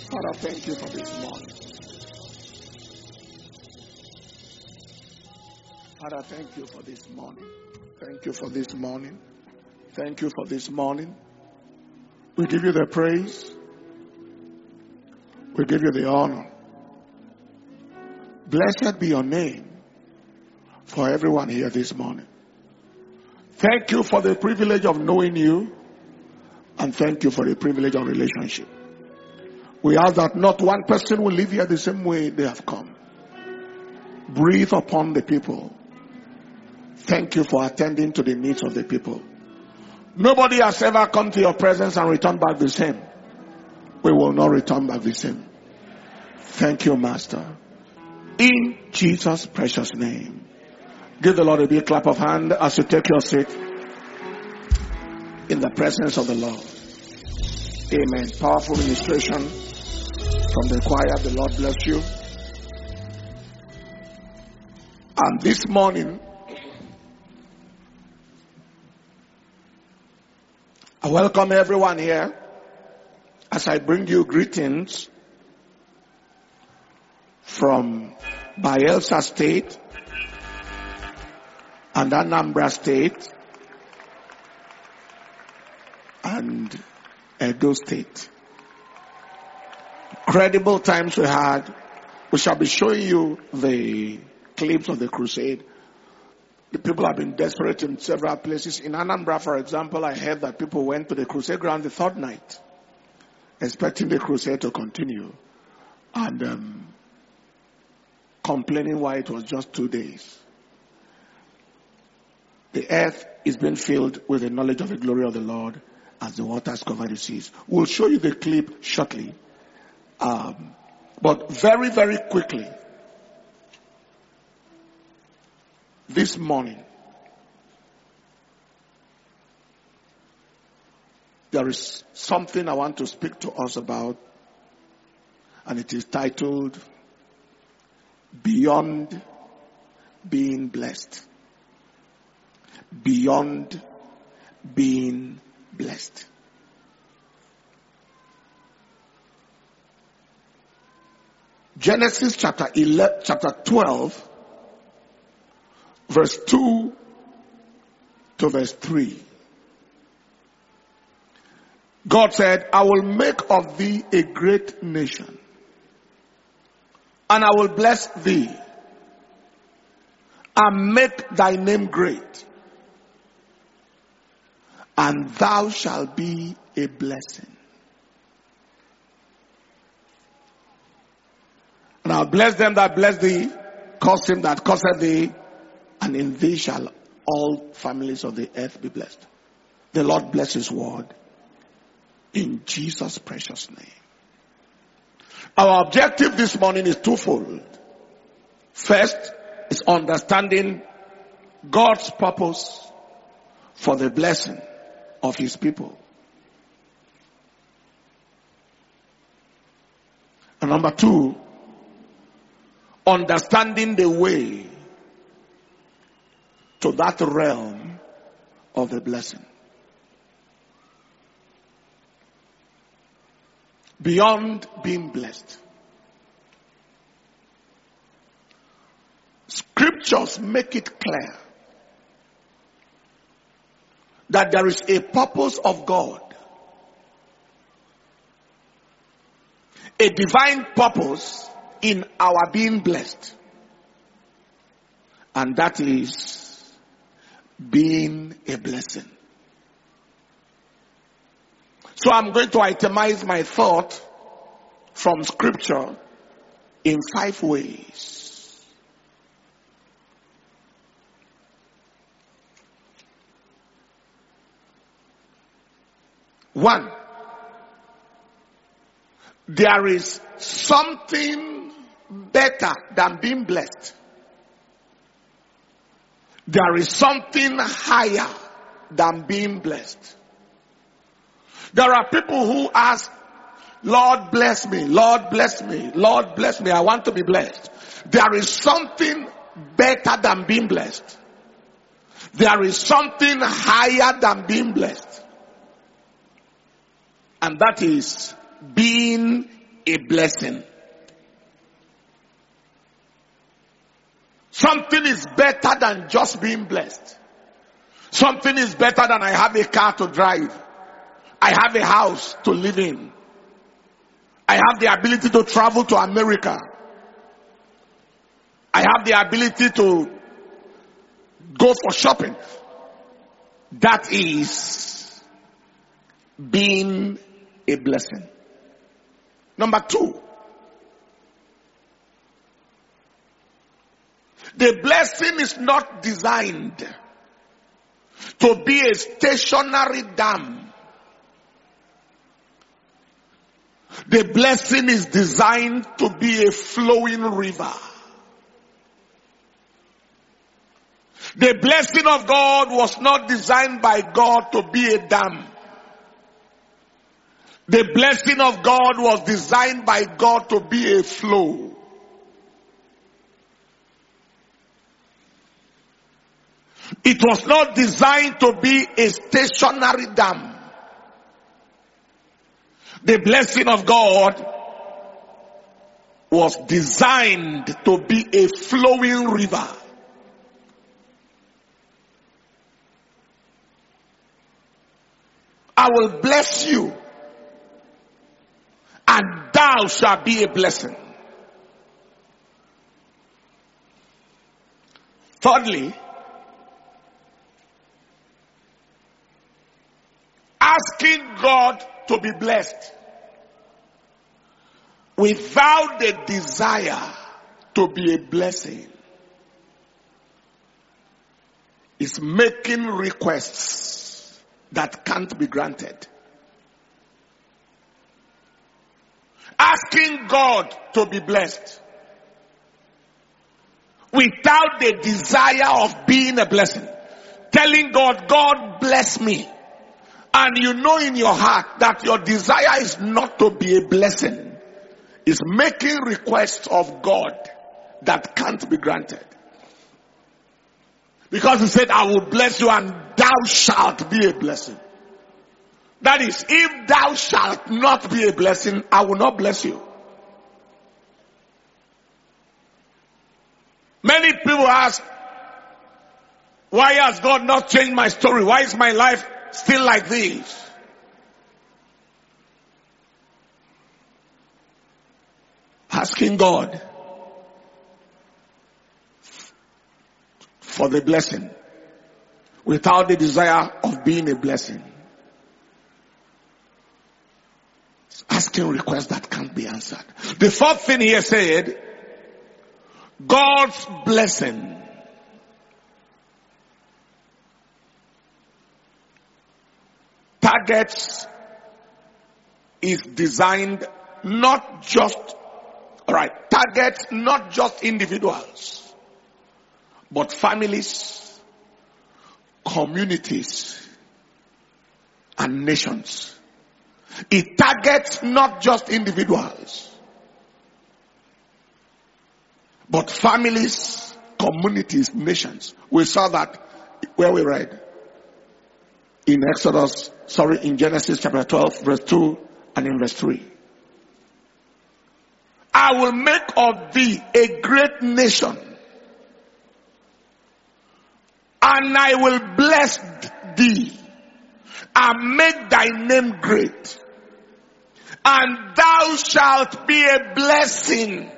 Father, thank you for this morning. Father, thank you for this morning. Thank you for this morning. Thank you for this morning. We give you the praise. We give you the honor. Blessed be your name for everyone here this morning. Thank you for the privilege of knowing you, and thank you for the privilege of relationship. We ask that not one person will live here the same way they have come. Breathe upon the people. Thank you for attending to the needs of the people. Nobody has ever come to your presence and returned back the same. We will not return back the same. Thank you, Master. In Jesus' precious name. Give the Lord a big clap of hand as you take your seat in the presence of the Lord. Amen. Powerful ministration from the choir. The Lord bless you. And this morning, I welcome everyone here as I bring you greetings from Bayelsa State and Anambra State and Edo State. Incredible times we had. We shall be showing you the clips of the crusade. The people have been desperate in several places. In Anambra, for example, I heard that people went to the crusade ground the third night, expecting the crusade to continue, and complaining why it was just 2 days. The earth is being filled with the knowledge of the glory of the Lord as the waters cover the seas. We'll show you the clip shortly. But very, very quickly, this morning, there is something I want to speak to us about, and it is titled, Beyond Being Blessed. Beyond being blessed. Genesis chapter 12, verse 2 to verse 3. God said, I will make of thee a great nation, and I will bless thee, and make thy name great, and thou shalt be a blessing. And I'll bless them that bless thee, curse him that curseth thee, and in thee shall all families of the earth be blessed. The Lord bless his word in Jesus' precious name. Our objective this morning is twofold. First is understanding God's purpose for the blessing of his people. And number two, understanding the way to that realm of the blessing. Beyond being blessed. Scriptures make it clear that there is a purpose of God, a divine purpose in our being blessed, and that is being a blessing. So I'm going to itemize my thought from scripture in 5 ways. 1, there is something better than being blessed. There is something higher than being blessed. There are people who ask, Lord bless me, Lord bless me, Lord bless me, I want to be blessed. There is something better than being blessed. There is something higher than being blessed. And that is being a blessing. Something is better than just being blessed. Something is better than I have a car to drive. I have a house to live in. I have the ability to travel to America. I have the ability to go for shopping. That is being a blessing. Number 2. The blessing is not designed to be a stationary dam. The blessing is designed to be a flowing river. The blessing of God was not designed by God to be a dam. The blessing of God was designed by God to be a flow. It was not designed to be a stationary dam. The blessing of God was designed to be a flowing river. I will bless you, and thou shalt be a blessing. Thirdly, asking God to be blessed without the desire to be a blessing is making requests that can't be granted. Asking God to be blessed without the desire of being a blessing. Telling God, God bless me. And you know in your heart that your desire is not to be a blessing. Is making requests of God that can't be granted. Because he said, I will bless you and thou shalt be a blessing. That is, if thou shalt not be a blessing, I will not bless you. Many people ask, why has God not changed my story? Why is my life still like this? Asking God for the blessing without the desire of being a blessing. Asking requests that can't be answered. The fourth thing here said, God's blessing targets is designed not just, targets not just individuals, but families, communities, and nations. It targets not just individuals, but families, communities, nations. We saw that where we read in in Genesis chapter 12, verse 2 and in verse 3. I will make of thee a great nation, and I will bless thee and make thy name great, and thou shalt be a blessing.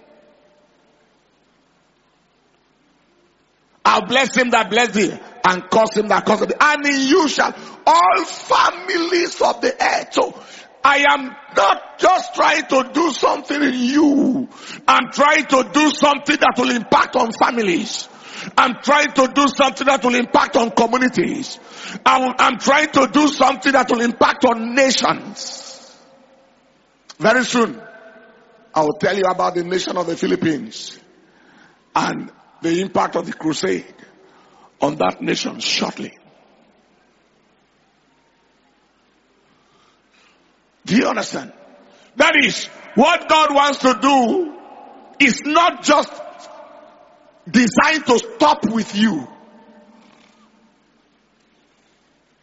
I'll bless him that bless thee, and curse him that curse thee. And in you shall all families of the earth. So I am not just trying to do something in you. I'm trying to do something that will impact on families. I'm trying to do something that will impact on communities. I'm trying to do something that will impact on nations. Very soon, I will tell you about the nation of the Philippines and the impact of the crusade on that nation shortly. Do you understand? That is, what God wants to do is not just designed to stop with you.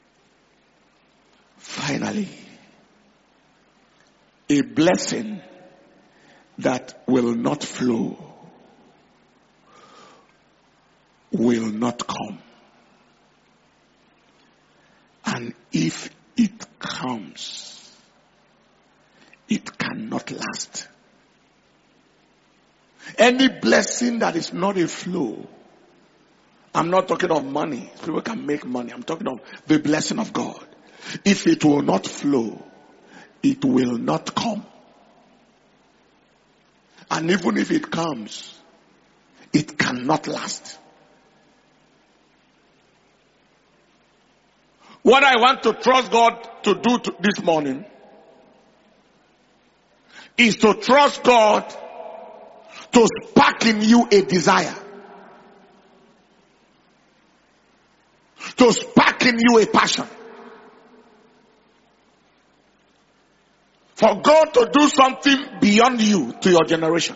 Finally, a blessing that will not flow will not come. And if it comes, it cannot last. Any blessing that is not a flow, I'm not talking of money. People can make money. I'm talking of the blessing of God. If it will not flow, it will not come. And even if it comes, it cannot last. What I want to trust God to do this morning is to trust God to spark in you a desire, to spark in you a passion, for God to do something beyond you to your generation.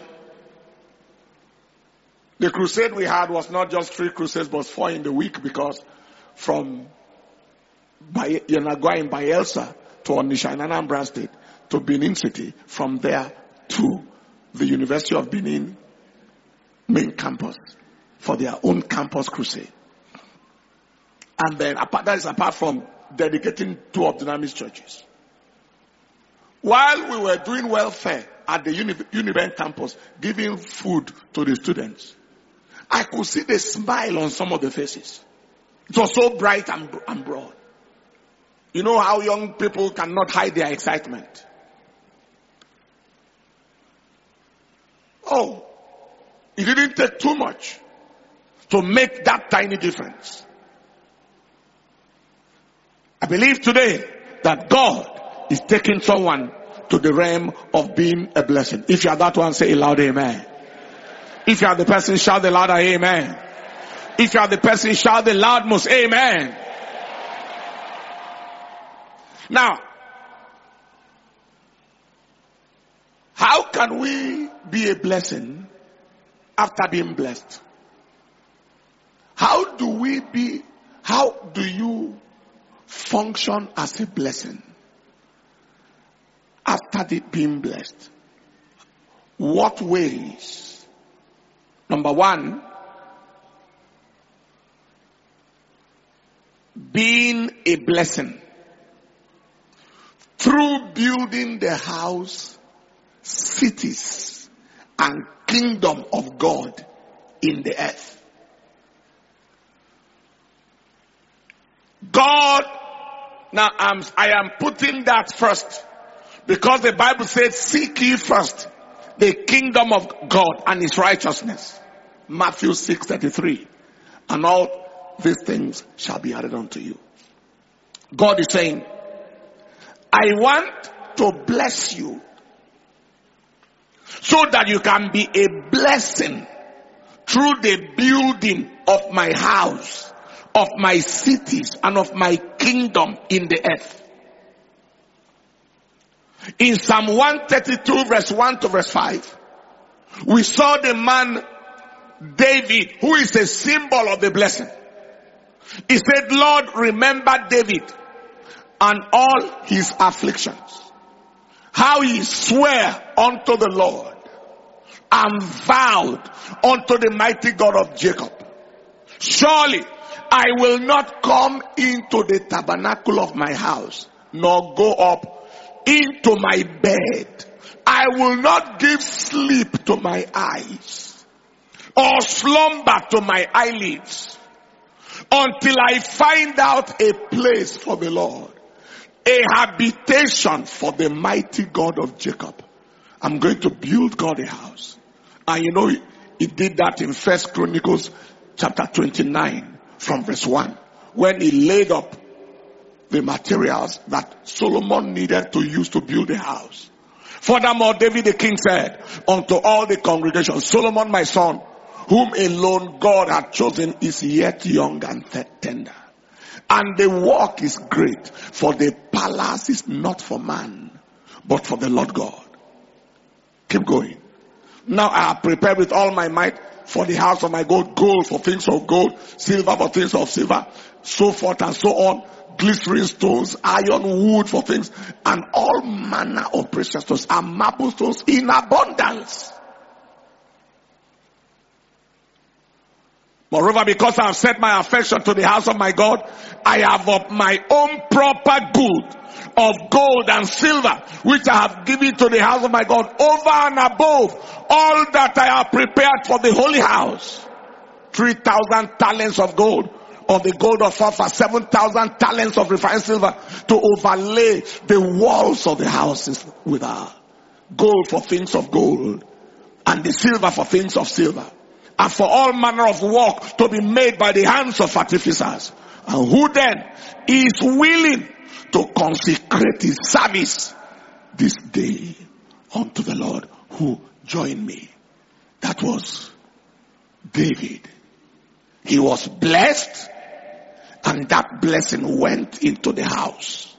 The crusade we had was not just 3 crusades, but 4 in the week, because from Yanagua in Bayelsa to Onitsha in Anambra State to Benin City, from there to the University of Benin main campus for their own campus crusade. And then that is apart from dedicating 2 of Dynamis churches. While we were doing welfare at the Uniben campus, giving food to the students, I could see the smile on some of the faces. It was so bright and broad. You know how young people cannot hide their excitement. Oh, it didn't take too much to make that tiny difference. I believe today that God is taking someone to the realm of being a blessing. If you are that one, say a loud amen. If you are the person, shout the louder amen. If you are the person, shout the loudmost amen. Now, how can we be a blessing after being blessed? How do you function as a blessing after being blessed? What ways? Number 1, being a blessing through building the house, cities, and kingdom of God in the earth. God, now I am putting that first, because the Bible says, seek ye first the kingdom of God and his righteousness. Matthew 6:33. And all these things shall be added unto you. God is saying, I want to bless you so that you can be a blessing through the building of my house, of my cities, and of my kingdom in the earth. In Psalm 132 verse 1 to verse 5, we saw the man David, who is a symbol of the blessing. He said, Lord, remember David and all his afflictions. How he swore unto the Lord and vowed unto the mighty God of Jacob. Surely I will not come into the tabernacle of my house, nor go up into my bed. I will not give sleep to my eyes, or slumber to my eyelids, until I find out a place for the Lord, a habitation for the mighty God of Jacob. I'm going to build God a house. And you know, he did that in 1 Chronicles chapter 29 from verse 1, when he laid up the materials that Solomon needed to use to build a house. Furthermore, David the king said unto all the congregation, Solomon my son, whom alone God had chosen, is yet young and tender. And the work is great, for the palace is not for man, but for the Lord God. Keep going. Now I have prepared with all my might for the house of my God, gold for things of gold, silver for things of silver, so forth and so on, glittering stones, iron, wood for things, and all manner of precious stones, and marble stones in abundance. Moreover, because I have set my affection to the house of my God, I have of my own proper good of gold and silver, which I have given to the house of my God, over and above all that I have prepared for the holy house. 3,000 talents of gold, of the gold of Ophir, 7,000 talents of refined silver, to overlay the walls of the houses with gold for things of gold, and the silver for things of silver, and for all manner of work to be made by the hands of artificers. And who then is willing to consecrate his service this day unto the Lord? Who joined me? That was David. He was blessed, and that blessing went into the house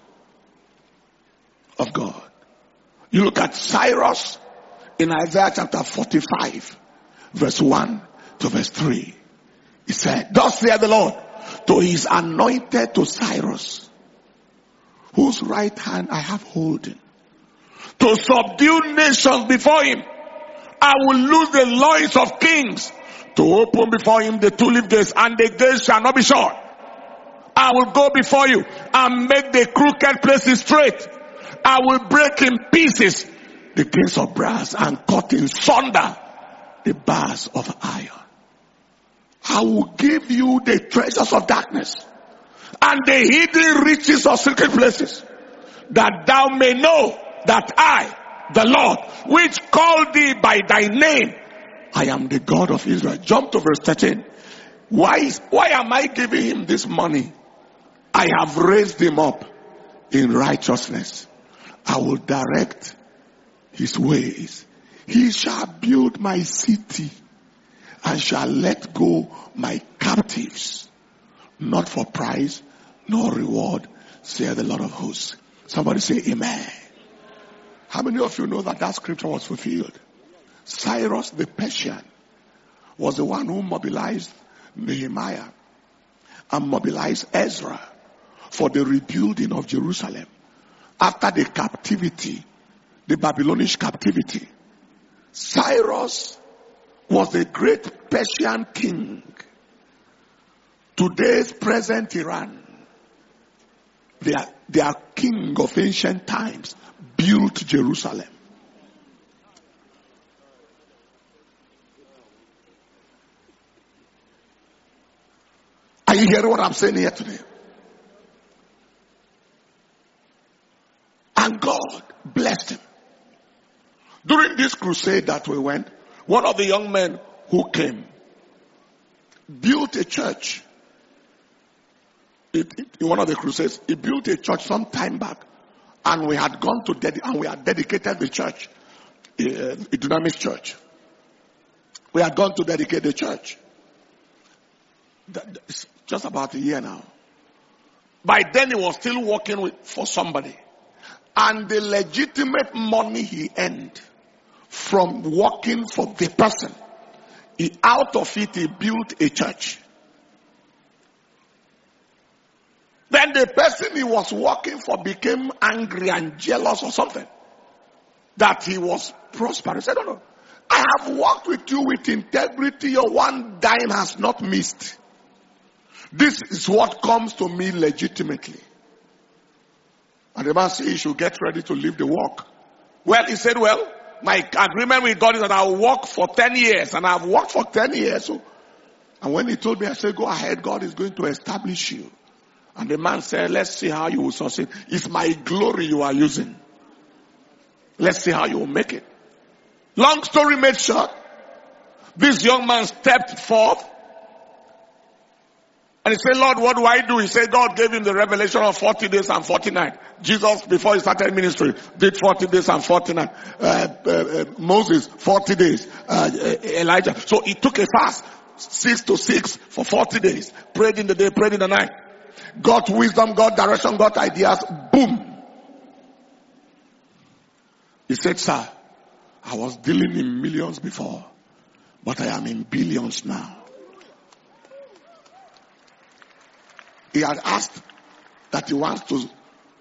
of God. You look at Cyrus in Isaiah chapter 45, verse 1 to verse 3. He said, thus saith the Lord to his anointed, to Cyrus, whose right hand I have holden, to subdue nations before him. I will loose the loins of kings, to open before him the tulip gates, and the gates shall not be shut. I will go before you and make the crooked places straight. I will break in pieces the gates of brass, and cut in sunder the bars of iron. I will give you the treasures of darkness and the hidden riches of secret places, that thou may know that I, the Lord, which called thee by thy name, I am the God of Israel. Jump to verse 13. Why am I giving him this money? I have raised him up in righteousness. I will direct his ways. He shall build my city, and shall let go my captives, not for price nor reward, saith the Lord of hosts. Somebody say amen. How many of you know that that scripture was fulfilled? Cyrus the Persian was the one who mobilized Nehemiah and mobilized Ezra for the rebuilding of Jerusalem after the captivity, the Babylonian captivity. Cyrus was the great Persian king. Today's present Iran, their king of ancient times, built Jerusalem. Are you hearing what I'm saying here today? And God blessed him. During this crusade that we went, one of the young men who came built a church. In one of the crusades, he built a church some time back, and we had gone to and we had dedicated the church, a Dunamis church. We had gone to dedicate the church. It's just about a year now. By then, he was still working for somebody, and the legitimate money he earned from working for the person, out of it he built a church. Then the person he was working for became angry and jealous or something, that he was prosperous. He said, no, I have worked with you with integrity. Your one dime has not missed. This is what comes to me legitimately. And the man said, you should get ready to leave the work. Well, he said, well, my agreement with God is that I will work for 10 years. And I've worked for 10 years. So, and when he told me, I said, go ahead. God is going to establish you. And the man said, let's see how you will succeed. It's my glory you are using. Let's see how you will make it. Long story made short, this young man stepped forth. And he said, Lord, what do I do? He said, God gave him the revelation of 40 days and 40 nights. Jesus, before he started ministry, did 40 days and 40 nights. Moses, 40 days. Elijah. So he took a fast, 6 to 6 for 40 days. Prayed in the day, prayed in the night. Got wisdom, got direction, got ideas. Boom. He said, sir, I was dealing in millions before, but I am in billions now. He had asked that he wants to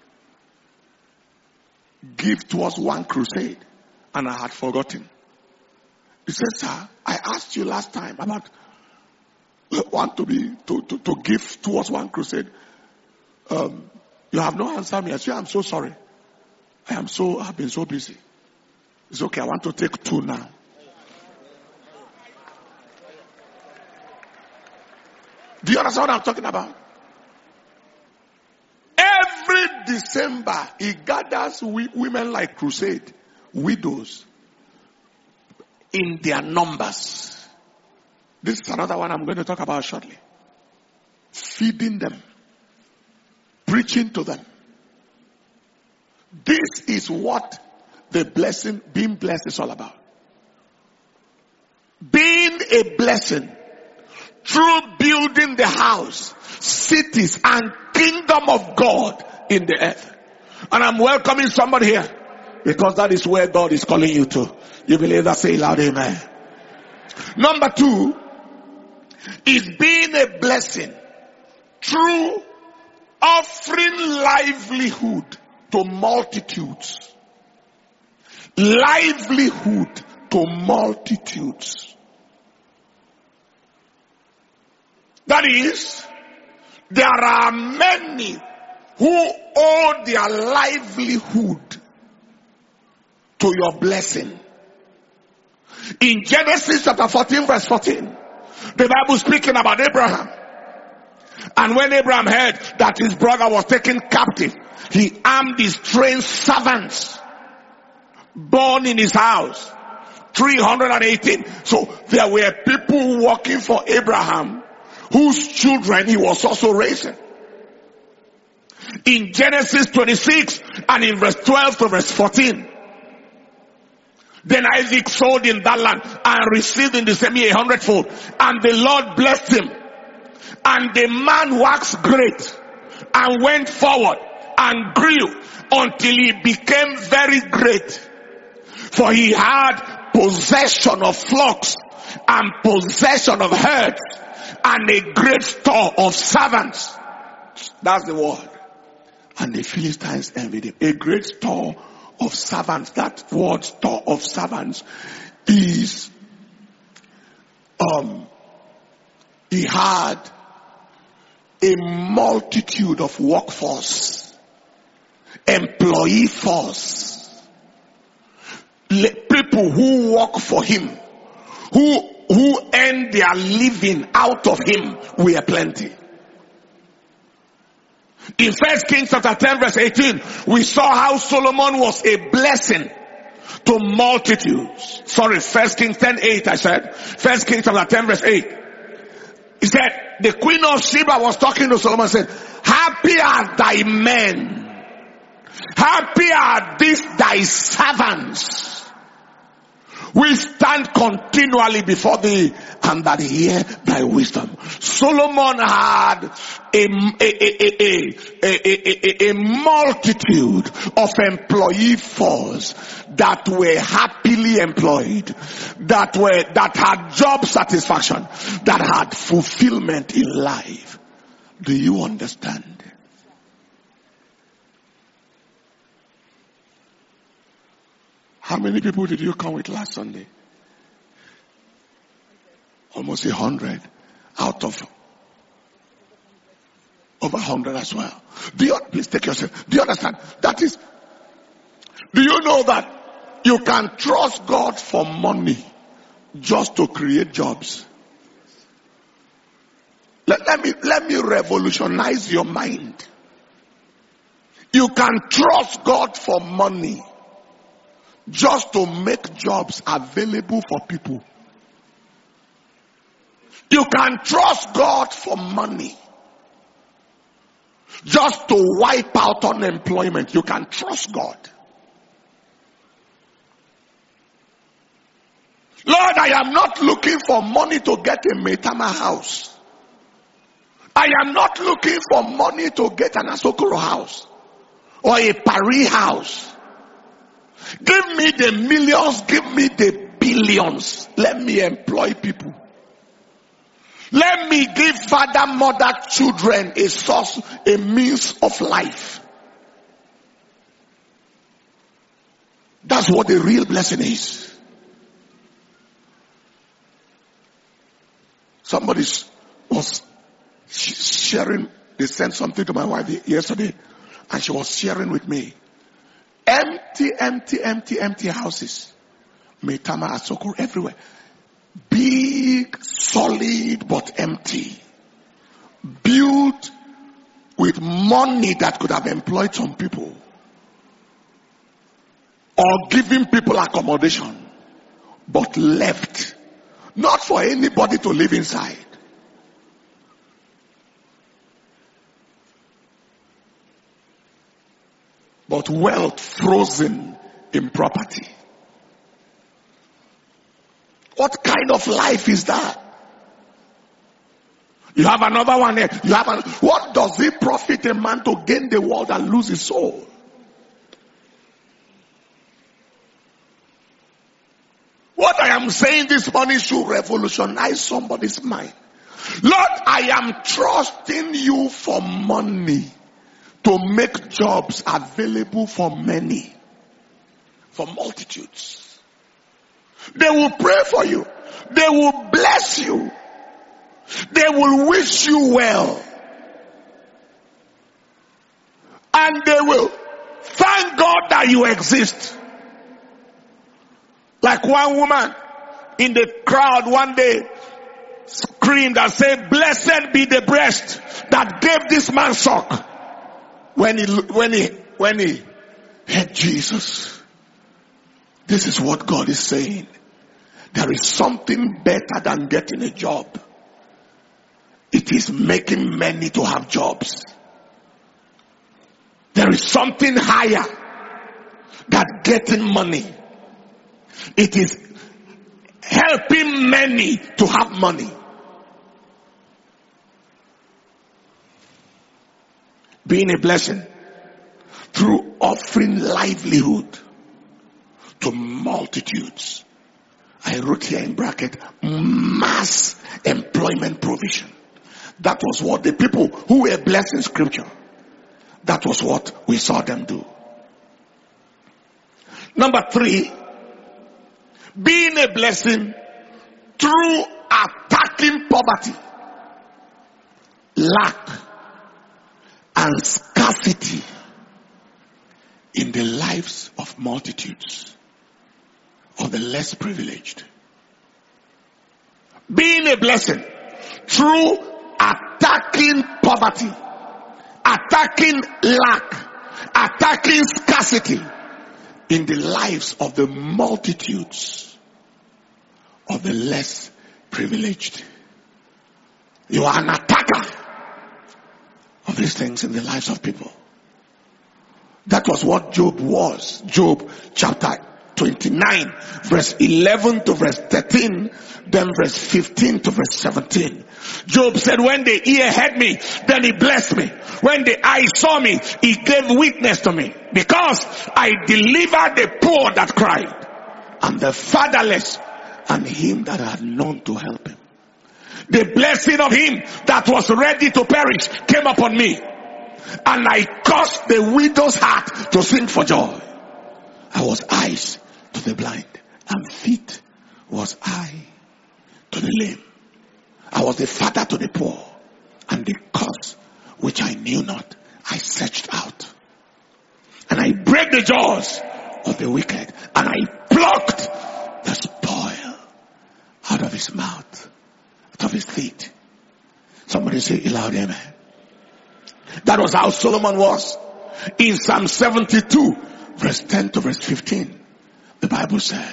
give towards one crusade, and I had forgotten. He said, sir, I asked you last time about to give towards one crusade. You have not answered me. I said, I'm so sorry. I've been so busy. It's okay. I want to take 2 now. Do you understand what I'm talking about? Every December, he gathers women like crusade, widows, in their numbers. This is another one I'm going to talk about shortly. Feeding them, preaching to them. This is what the blessing, being blessed, is all about. Being a blessing through building the house, cities, and kingdom of God in the earth. And I'm welcoming somebody here because that is where God is calling you to. You believe that? Say loud, amen. Number 2 is being a blessing through offering livelihood to multitudes. Livelihood to multitudes. That is, there are many who owe their livelihood to your blessing. In Genesis chapter 14 verse 14, the Bible speaking about Abraham. And when Abraham heard that his brother was taken captive, he armed his trained servants born in his house. 318. So there were people working for Abraham whose children he was also raising. In Genesis 26 and in verse 12 to verse 14. Then Isaac sowed in that land and received in the same year 100-fold. And the Lord blessed him. And the man waxed great and went forward and grew until he became very great. For he had possession of flocks and possession of herds and a great store of servants. That's the word. And the Philistines envied him. A great store of servants. That word store of servants is, he had a multitude of workforce, employee force, people who work for him, who earn their living out of him, were plenty. In 1 Kings chapter 10 verse 18, we saw how Solomon was a blessing to multitudes. Sorry, 1 Kings 10:8 I said. 1 Kings chapter 10 verse 8. He said, the queen of Sheba was talking to Solomon and said, happy are thy men. Happy are these thy servants. We stand continually before thee and that hear thy wisdom. Solomon had a multitude of employee force that were happily employed, that had job satisfaction, that had fulfillment in life. Do you understand? How many people did you come with last Sunday? Almost 100 out of over 100 as well. Please take yourself. Do you understand? That is, do you know that you can trust God for money just to create jobs? Let me revolutionize your mind. You can trust God for money just to make jobs available for people. You can trust God for money just to wipe out unemployment. You can trust God. Lord, I am not looking for money to get a Metama house. I am not looking for money to get an Asokoro house or a Paris house. Give me the millions, give me the billions. Let me employ people. Let me give father, mother, children a source, a means of life. That's what the real blessing is. Somebody was sharing, they sent something to my wife yesterday, and she was sharing with me. Empty houses. Maitama, Asoko, everywhere. Big, solid, but empty. Built with money that could have employed some people. Or giving people accommodation. But left. Not for anybody to live inside. But wealth frozen in property. What kind of life is that? You have another one there. What does it profit a man to gain the world and lose his soul? What I am saying this morning should revolutionize somebody's mind. Lord, I am trusting you for money to make jobs available for many, for multitudes. They will pray for you. They will bless you. They will wish you well. And they will thank God that you exist. Like one woman in the crowd one day screamed and said, "Blessed be the breast that gave this man suck." When he heard Jesus. This is what God is saying. There is something better than getting a job. It is making many to have jobs. There is something higher than getting money. It is helping many to have money. Being a blessing through offering livelihood to multitudes. I wrote here in bracket, mass employment provision. That was what the people who were blessed in scripture, that was what we saw them do. Number 3, being a blessing through attacking poverty, lack, and scarcity in the lives of multitudes, of the less privileged. Being a blessing through attacking poverty, attacking lack, attacking scarcity in the lives of the multitudes of the less privileged. You are an attacker of these things in the lives of people. That was what Job was. Job chapter 29, verse 11 to verse 13, then verse 15 to verse 17. Job said, when the ear heard me, then he blessed me. When the eye saw me, he gave witness to me. Because I delivered the poor that cried, and the fatherless, and him that had none to help him. The blessing of him that was ready to perish came upon me. And I caused the widow's heart to sing for joy. I was eyes to the blind, and feet was I to the lame. I was the father to the poor, and the cause which I knew not, I searched out. And I break the jaws of the wicked, and I plucked the spoil out of his mouth, out of his feet. Somebody say it loud, amen. That was how Solomon was. In Psalm 72, verse 10 to verse 15, the Bible said,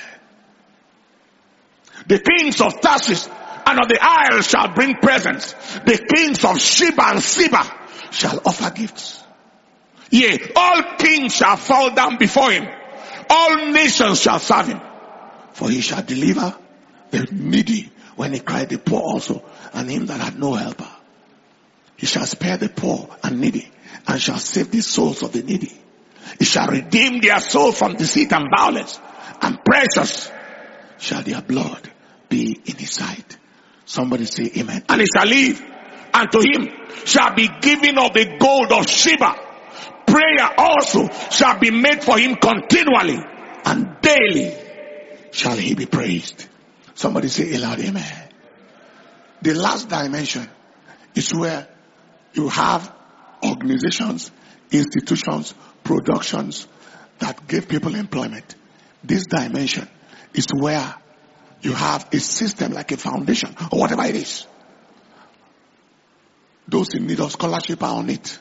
the kings of Tarshish and of the isles shall bring presents. The kings of Sheba and Seba shall offer gifts. Yea, all kings shall fall down before him. All nations shall serve him. For he shall deliver the needy when he cried, the poor also, and him that had no helper. He shall spare the poor and needy, and shall save the souls of the needy. He shall redeem their soul from deceit and violence, and precious shall their blood be in his sight. Somebody say amen. And he shall live, and to him shall be given of the gold of Sheba. Prayer also shall be made for him continually, and daily shall he be praised. Somebody say aloud amen. The last dimension is where you have organizations, institutions, productions that give people employment. This dimension is where you have a system like a foundation or whatever it is. Those in need of scholarship are on it.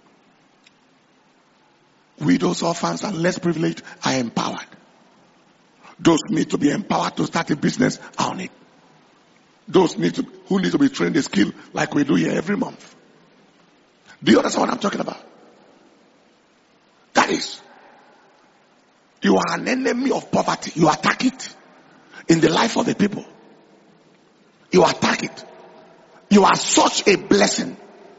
Widows, orphans, and less privileged are empowered. Those need to be empowered to start a business are on it. Those who need to be trained a skill like we do here every month. Do you understand what I'm talking about? That is, you are an enemy of poverty. You attack it in the life of the people. You attack it. You are such a blessing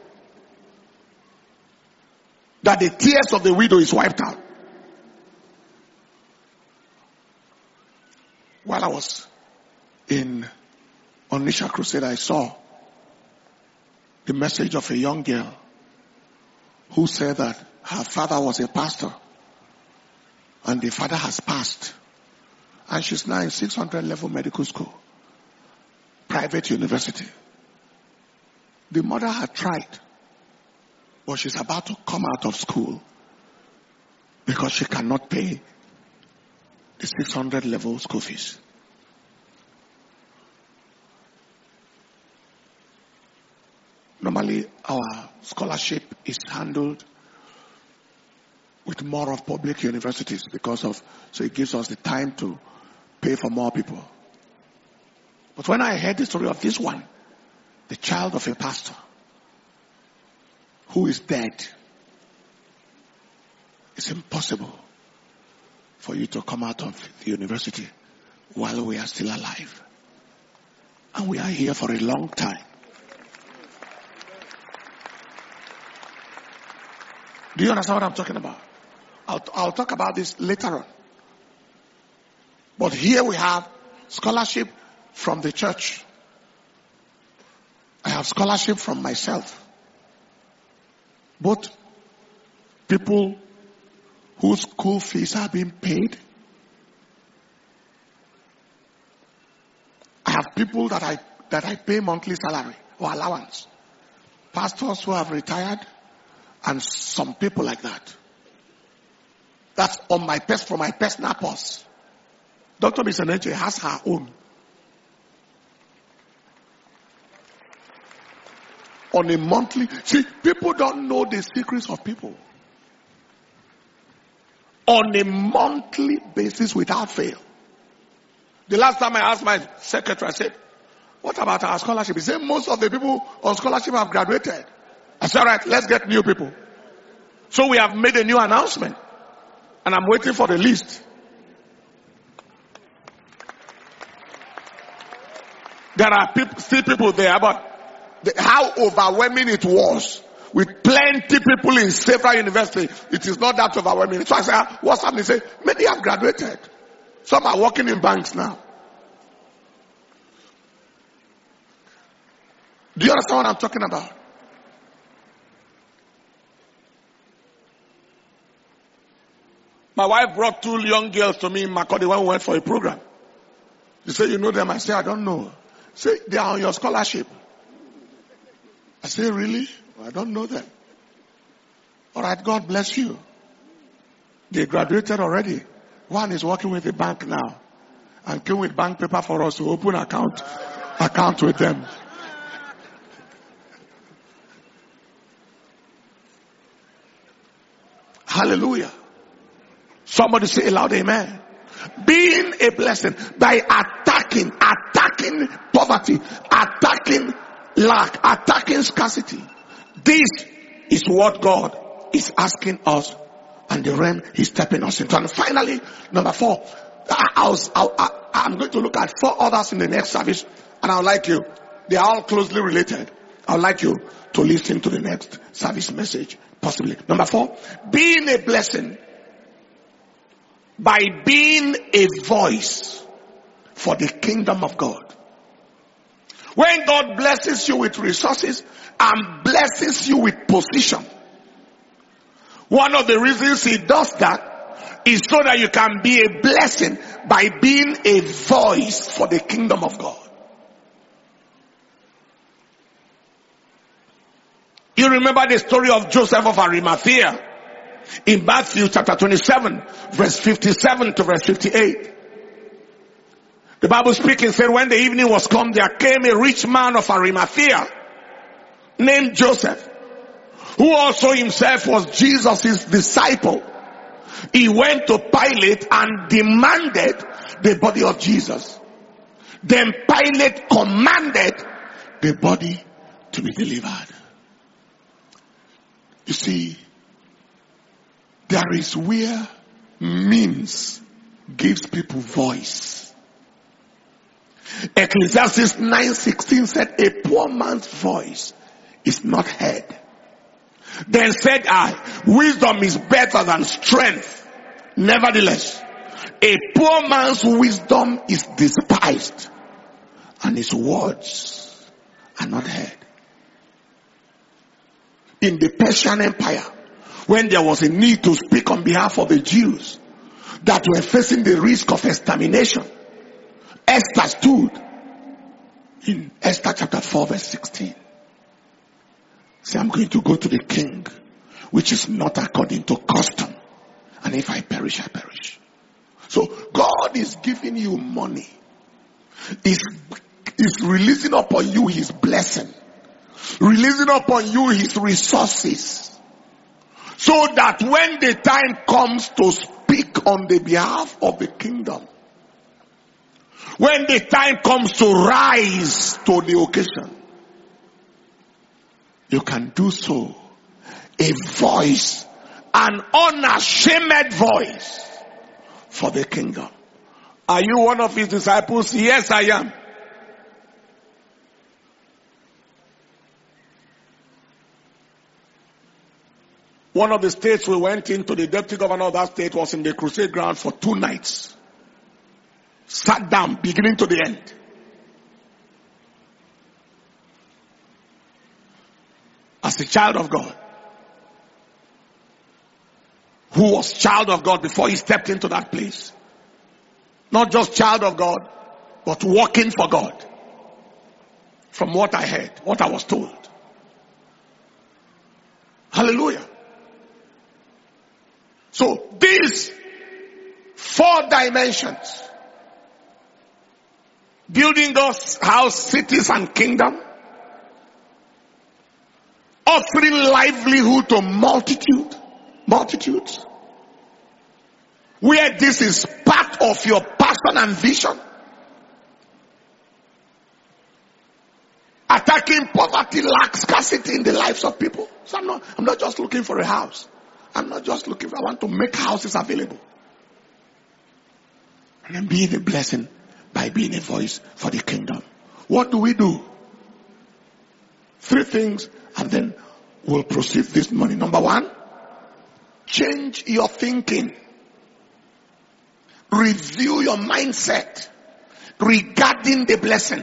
that the tears of the widow is wiped out. While I was on Nisha Crusade, I saw the message of a young girl who said that her father was a pastor and the father has passed, and she's now in 600 level medical school, private university. The mother had tried, but she's about to come out of school because she cannot pay the 600 level school fees. Normally, our scholarship is handled with more of public universities so it gives us the time to pay for more people. But when I heard the story of this one, the child of a pastor who is dead, it's impossible for you to come out of the university while we are still alive. And we are here for a long time. Do you understand what I'm talking about? I'll talk about this later on. But here we have scholarship from the church. I have scholarship from myself. Both people whose school fees are being paid. I have people that I pay monthly salary or allowance. Pastors who have retired and some people like that. That's from my personal purse. Dr. Bisaneche has her own. On a monthly, see, people don't know the secrets of people. On a monthly basis without fail. The last time I asked my secretary, I said, what about our scholarship? He said, most of the people on scholarship have graduated. I said, all right, let's get new people. So we have made a new announcement. And I'm waiting for the list. There are still people there, but how overwhelming it was with plenty people in several universities, it is not that overwhelming. So I said, what's happening? He said, many have graduated. Some are working in banks now. Do you understand what I'm talking about? My wife brought 2 young girls to me in Makurdi when we went for a program. She said, you know them? I said, I don't know. She said, they are on your scholarship. I said, really? I don't know them. All right, God bless you. They graduated already. One is working with the bank now and came with bank paper for us to open account with them. Hallelujah. Somebody say aloud, amen. Being a blessing by attacking poverty, attacking lack, attacking scarcity. This is what God is asking us and the realm He's stepping us into. And finally, number 4, I'm going to look at 4 others in the next service, and I'd like you, they are all closely related. I'd like you to listen to the next service message, possibly. Number 4, being a blessing by being a voice for the kingdom of God. When God blesses you with resources and blesses you with position, one of the reasons he does that is so that you can be a blessing by being a voice for the kingdom of God. You remember the story of Joseph of Arimathea in Matthew chapter 27, verse 57 to verse 58. The Bible speaking said, when the evening was come, there came a rich man of Arimathea named Joseph, who also himself was Jesus' disciple. He went to Pilate and demanded the body of Jesus. Then Pilate commanded the body to be delivered. You see, there is where means gives people voice. Ecclesiastes 9:16 said, a poor man's voice is not heard. Then said I, wisdom is better than strength. Nevertheless, a poor man's wisdom is despised, and his words are not heard. In the Persian Empire, when there was a need to speak on behalf of the Jews that were facing the risk of extermination, Esther stood in Esther chapter 4 verse 16. Say, I'm going to go to the king, which is not according to custom. And if I perish, I perish. So God is giving you money. He's releasing upon you his blessing. Releasing upon you his resources. So that when the time comes to speak on the behalf of the kingdom, when the time comes to rise to the occasion, you can do so. A voice, an unashamed voice for the kingdom. Are you one of his disciples? Yes, I am. One of the states we went into, the deputy governor of that state was in the crusade ground for 2 nights. Sat down, beginning to the end. As a child of God, who was child of God before he stepped into that place. Not just child of God, but working for God. From what I heard, what I was told. Hallelujah. So these 4 dimensions, building God's house, cities and kingdom, offering livelihood to multitudes, where this is part of your passion and vision, attacking poverty, lack, scarcity in the lives of people. So I'm not just looking for a house. I want to make houses available. And then being a blessing by being a voice for the kingdom. What do we do? 3 things, and then we'll proceed this morning. Number 1, change your thinking. Review your mindset regarding the blessing.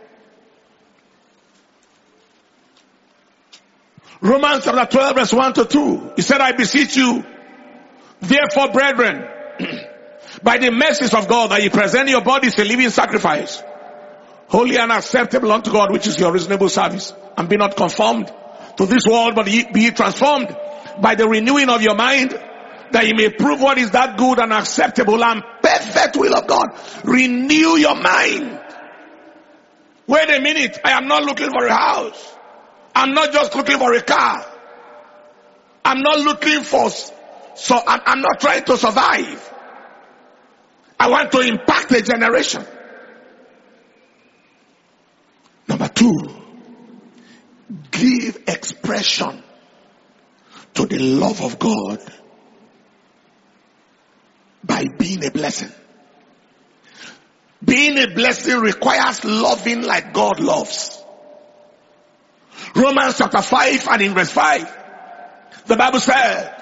Romans chapter 12 verse 1 to 2. He said, I beseech you, therefore, brethren, by the mercies of God, that ye present your bodies a living sacrifice, holy and acceptable unto God, which is your reasonable service. And be not conformed to this world, but be ye transformed by the renewing of your mind, that ye may prove what is that good and acceptable and perfect will of God. Renew your mind. Wait a minute, I am not looking for a house. I'm not just looking for a car. I'm not looking for, I'm not trying to survive. I want to impact a generation. Number 2, give expression to the love of God by being a blessing. Being a blessing requires loving like God loves. Romans chapter 5 and in verse 5, the Bible said,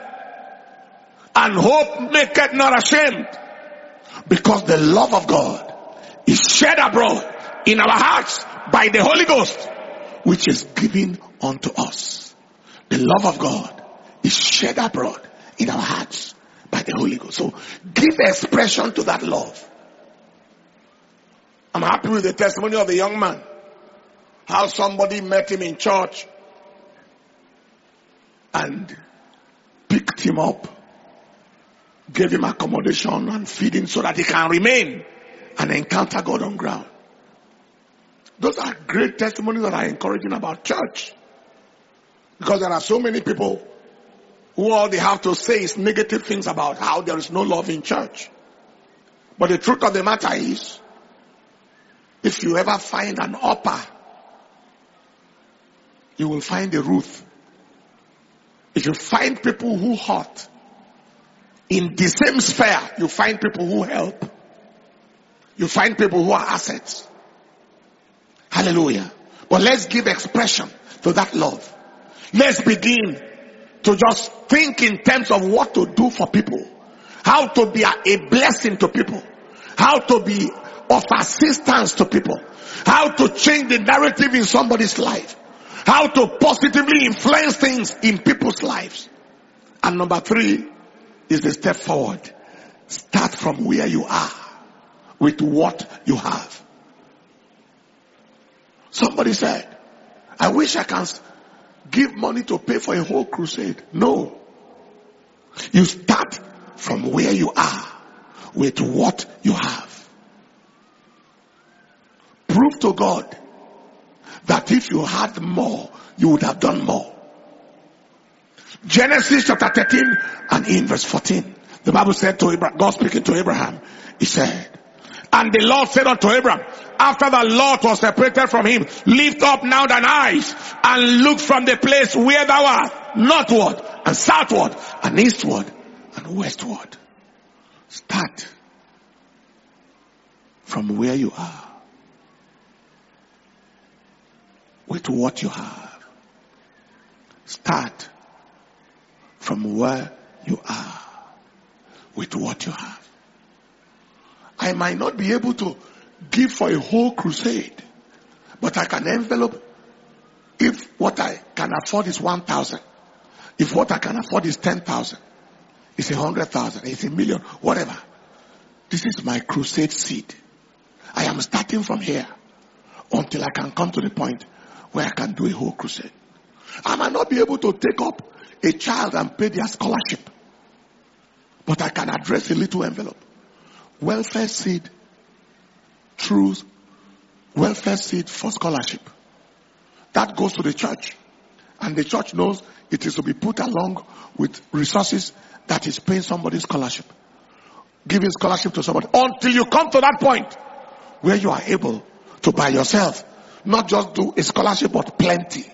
and hope maketh not ashamed, because the love of God is shed abroad in our hearts by the Holy Ghost, which is given unto us. The love of God is shed abroad in our hearts by the Holy Ghost. So give expression to that love. I'm happy with the testimony of the young man. How somebody met him in church and picked him up, gave him accommodation and feeding so that he can remain and encounter God on ground. Those are great testimonies that are encouraging about church. Because there are so many people who all they have to say is negative things about how there is no love in church. But the truth of the matter is, if you ever find an upper, you will find a Ruth. If you find people who hurt, in the same sphere, you find people who help. You find people who are assets. Hallelujah. But let's give expression to that love. Let's begin to just think in terms of what to do for people. How to be a blessing to people. How to be of assistance to people. How to change the narrative in somebody's life. How to positively influence things in people's lives. And number 3 is the step forward. Start from where you are with what you have. Somebody said, I wish I can give money to pay for a whole crusade. No. You start from where you are with what you have. Prove to God that if you had more, you would have done more. Genesis chapter 13 and in verse 14. The Bible said to Abraham, God speaking to Abraham, he said, and the Lord said unto Abraham, after the Lord was separated from him, lift up now thine eyes and look from the place where thou art, northward and southward and eastward and westward. Start from where you are with what you have. Start from where you are with what you have. I might not be able to give for a whole crusade, but I can envelope if what I can afford is 1,000. If what I can afford is 10,000, it's 100,000, it's 1,000,000, whatever. This is my crusade seed. I am starting from here until I can come to the point where I can do a whole crusade. I might not be able to take up a child and pay their scholarship, but I can address a little envelope. Welfare seed, truth, welfare seed for scholarship. That goes to the church. And the church knows it is to be put along with resources that is paying somebody's scholarship. Giving scholarship to somebody. Until you come to that point where you are able to by yourself, not just do a scholarship, but plenty.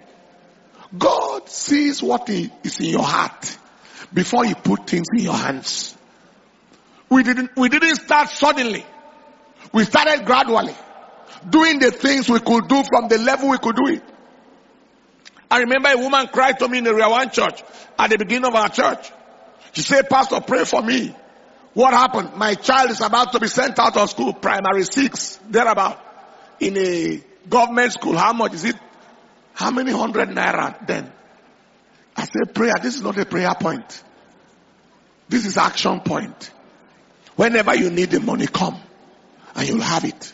God sees what is in your heart before He put things in your hands. We didn't start suddenly. We started gradually. Doing the things we could do from the level we could do it. I remember a woman cried to me in the Area 1 church at the beginning of our church. She said, Pastor, pray for me. What happened? My child is about to be sent out of school, primary 6, thereabout, in a government school. How much is it? How many 100 naira then? I said, prayer. This is not a prayer point. This is action point. Whenever you need the money, come and you'll have it.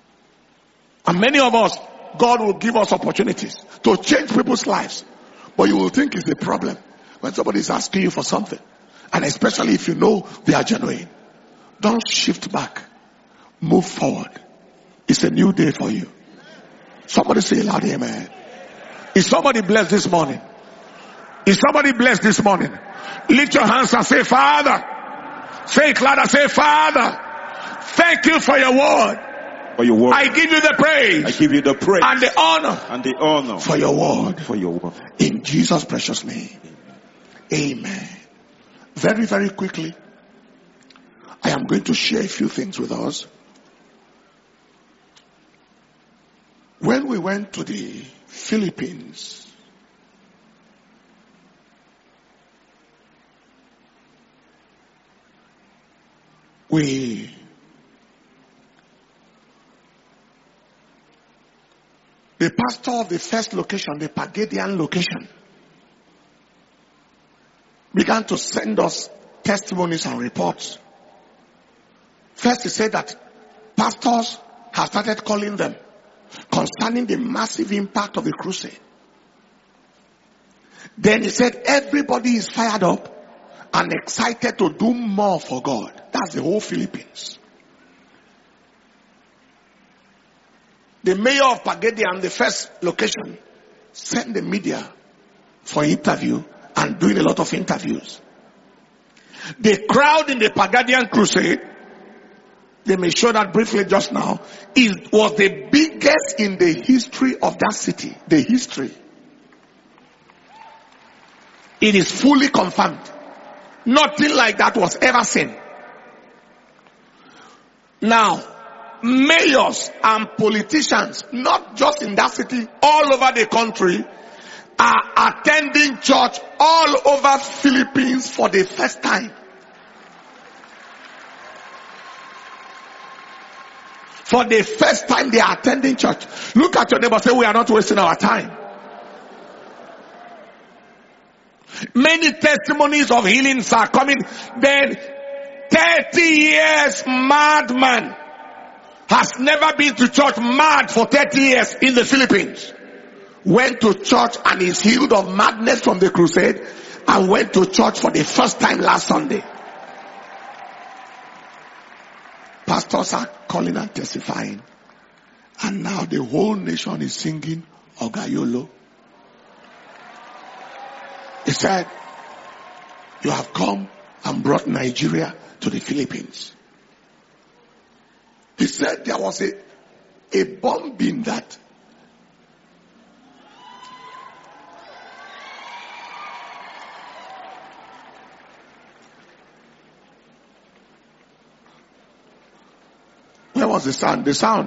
And many of us, God will give us opportunities to change people's lives. But you will think it's a problem when somebody is asking you for something. And especially if you know they are genuine. Don't shift back. Move forward. It's a new day for you. Somebody say loud amen. Is somebody blessed this morning? Is somebody blessed this morning? Lift your hands and say, Father. Say it louder. Say, Father, thank you for your word. For your word. I give you the praise. I give you the praise. And the honor. And the honor. For your word. For your word. In Jesus' precious name. Amen. Very, very quickly, I am going to share a few things with us. When we went to the Philippines, we The pastor of the first location, the Pagadian location, began to send us testimonies and reports. First, he said that pastors have started calling them concerning the massive impact of the crusade. Then he said everybody is fired up and excited to do more for God. That's the whole Philippines. The mayor of Pagadian, the first location, sent the media for interview and doing a lot of interviews. The crowd in the Pagadian crusade, they may show that briefly just now, was the biggest in the history of that city. The history. It is fully confirmed. Nothing like that was ever seen. Now, mayors and politicians, not just in that city, all over the country, are attending church all over Philippines for the first time. For the first time they are attending church. Look at your neighbor, say, we are not wasting our time. Many testimonies of healings are coming. Then 30 years madman has never been to church, mad for 30 years in the Philippines. Went to church and is healed of madness from the crusade and went to church for the first time last Sunday. Pastors are calling and testifying. And now the whole nation is singing Ogayolo. He said, you have come and brought Nigeria to the Philippines. He said there was a bombing that where was the sound? The sound.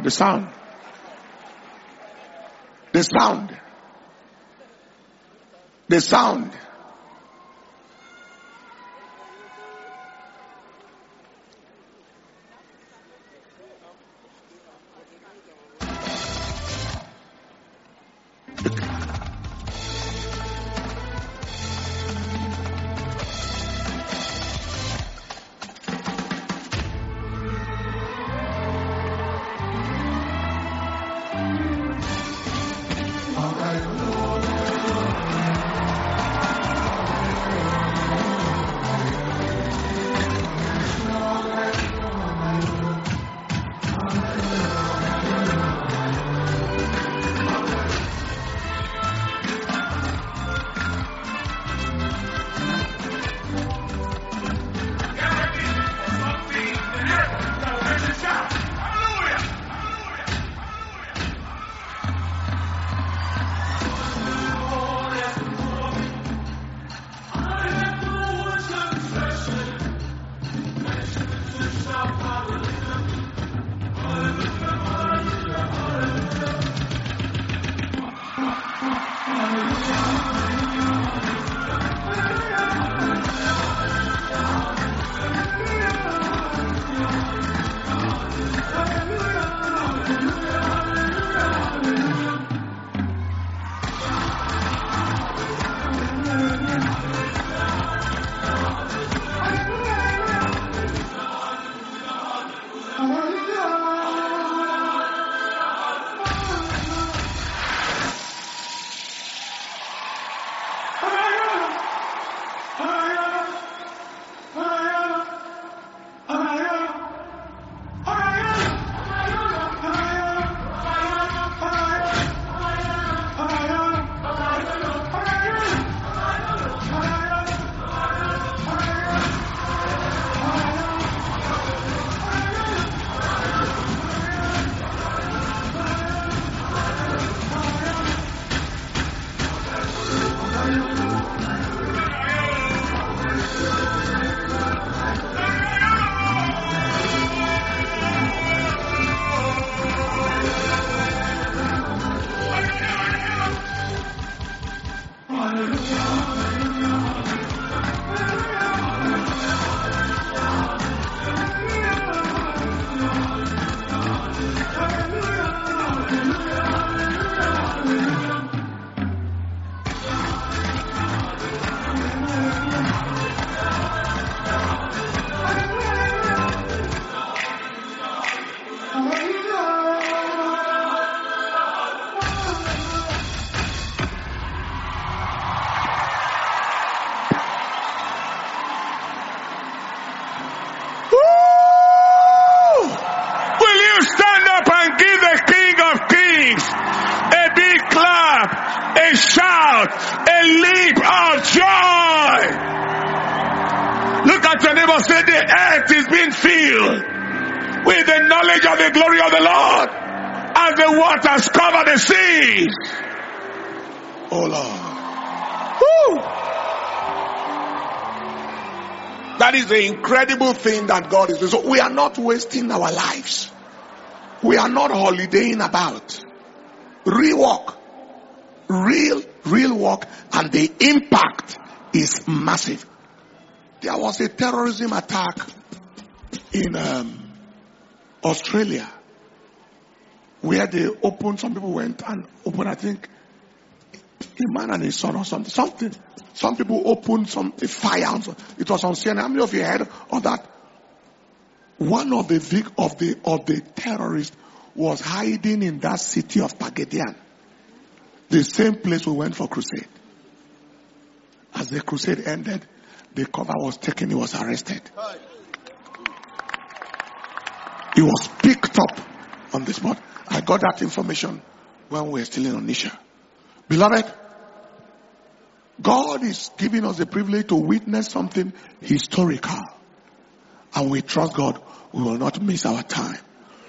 image of the glory of the Lord as the waters cover the seas. Oh Lord. Woo! That is the incredible thing that God is doing. So we are not wasting our lives. We are not holidaying about. Real work. Real work, and the impact is massive. There was a terrorism attack in Australia where they opened, some people went and opened, I think, a man and his son or something. Some people opened a fire. It was on CNN. How many of you heard of that? One of the terrorists was hiding in that city of Pagadian. The same place we went for crusade. As the crusade ended, the cover was taken, he was arrested. He was picked up on the spot. I got that information when we were still in Onisha. Beloved, God is giving us the privilege to witness something historical. And we trust God, we will not miss our time.